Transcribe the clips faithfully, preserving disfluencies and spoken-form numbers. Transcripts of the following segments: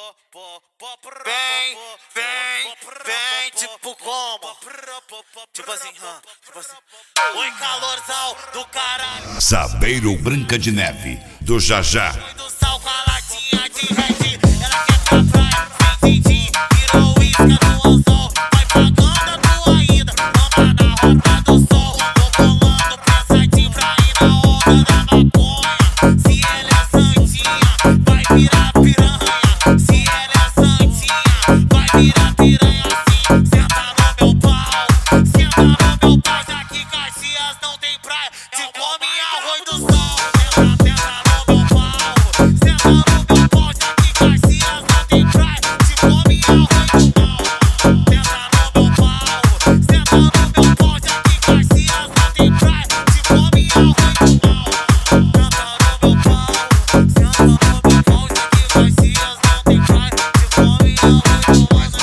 Vem, vem, vem, tipo como? Tipo assim, hum, tipo assim. Oi, calorzão do caralho. Sabeiro Branca de Neve, do Jajá. Do sal com a latinha de red. Ela quer pra praia, sem din-din. Virou isca do anzol. Vai pagando a tua ida. Anda na rota do sol. Tô colando pensadinho pra ir na onda da maconha. Se ela é santinha, vai virar piranha. Se ela é santinha, vai virar piranha assim. Senta no meu pau, senta no meu pau. Já que Caxias não tem praia, te come arroz do sol. Senta, senta no meu pau, senta no meu pau. Já que Caxias não tem praia, te come arroz do sol. Senta no meu pau, senta no meu pau. Já que Caxias não tem praia, te come arroz do sol. Senta no meu pau, senta no meu pau. Já que Caxias não tem praia, te come arroz do sol.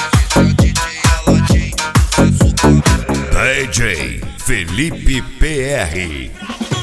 D J Felipe P R.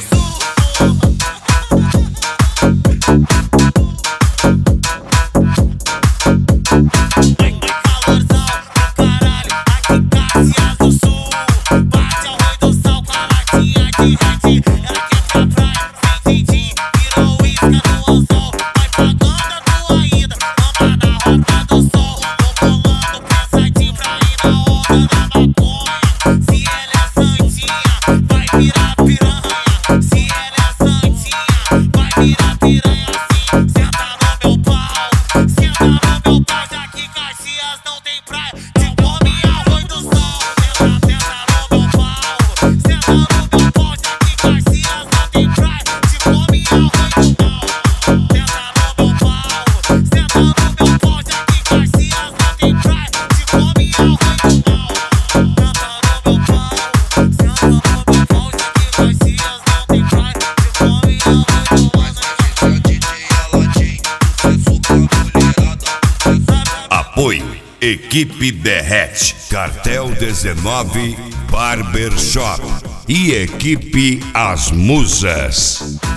Apoio Equipe Derrete, Cartel dezenove Barbershop e Equipe As Musas.